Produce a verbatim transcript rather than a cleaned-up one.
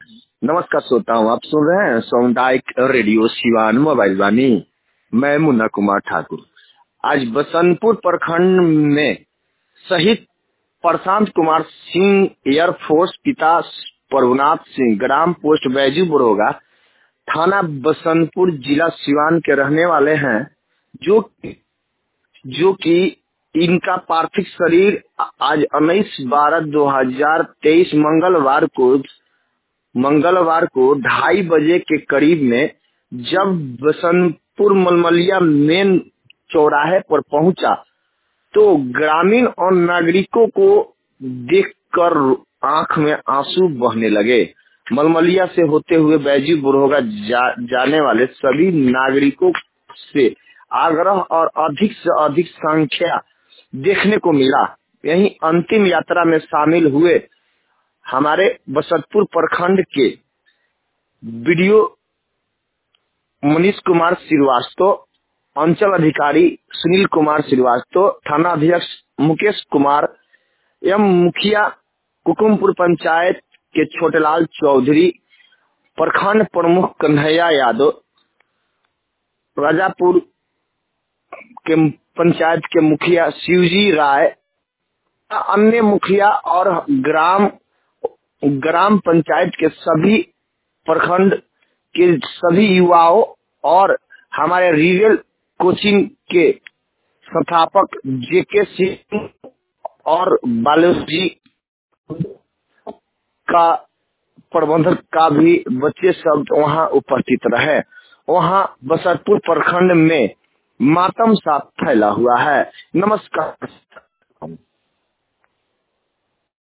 नमस्कार श्रोता हूँ, आप सुन रहे हैं सामुदायिक रेडियो सिवान मोबाइल वाणी। मैं मुन्ना कुमार ठाकुर। आज बसंतपुर प्रखंड में शहीद प्रशांत कुमार सिंह एयरफोर्स पिता प्रभुनाथ सिंह ग्राम पोस्ट बैजू बुरोगा थाना बसंतपुर जिला सिवान के रहने वाले हैं, जो जो कि इनका पार्थिव शरीर आज उन्नीस बारह दो हजार तेईस मंगलवार को मंगलवार को ढाई बजे के करीब में जब बसंतपुर मलमलिया मेन चौराहे पर पहुंचा तो ग्रामीण और नागरिकों को देखकर आंख में आंसू बहने लगे। मलमलिया से होते हुए बैजू बुरोगा जा, जाने वाले सभी नागरिकों से आग्रह और अधिक से अधिक संख्या देखने को मिला। यही अंतिम यात्रा में शामिल हुए हमारे बसंतपुर प्रखंड के बीडीओ मनीष कुमार श्रीवास्तव, अंचल अधिकारी सुनील कुमार श्रीवास्तव, थाना अध्यक्ष मुकेश कुमार एवं मुखिया कुकुमपुर पंचायत के छोटेलाल चौधरी, प्रखंड प्रमुख कन्हैया यादव, राजापुर के पंचायत के मुखिया शिवजी राय, अन्य मुखिया और ग्राम ग्राम पंचायत के सभी प्रखंड के सभी युवाओं और हमारे रियल कोचिंग के संस्थापक जेके सिंह और बालूजी का प्रबंधक का भी बच्चे सब वहां उपस्थित रहे। वहां बसंतपुर प्रखंड में मातम सा फैला हुआ है। नमस्कार।